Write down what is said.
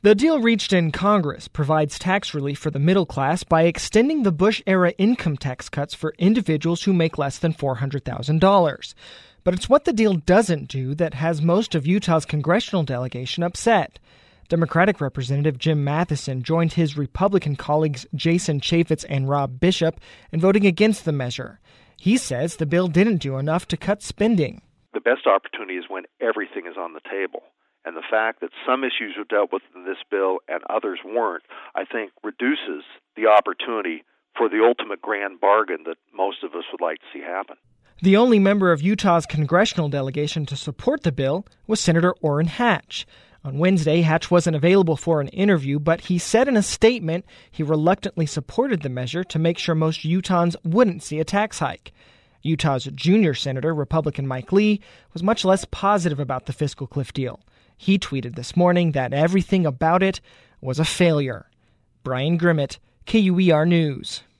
The deal reached in Congress provides tax relief for the middle class by extending the Bush-era income tax cuts for individuals who make less than $400,000. But it's what the deal doesn't do that has most of Utah's congressional delegation upset. Democratic Representative Jim Matheson joined his Republican colleagues Jason Chaffetz and Rob Bishop in voting against the measure. He says the bill didn't do enough to cut spending. The best opportunity is when everything is on the table. And the fact that some issues were dealt with in this bill and others weren't, I think, reduces the opportunity for the ultimate grand bargain that most of us would like to see happen. The only member of Utah's congressional delegation to support the bill was Senator Orrin Hatch. On Wednesday, Hatch wasn't available for an interview, but he said in a statement he reluctantly supported the measure to make sure most Utahns wouldn't see a tax hike. Utah's junior senator, Republican Mike Lee, was much less positive about the fiscal cliff deal. He tweeted this morning that everything about it was a failure. Brian Grimmett, KUER News.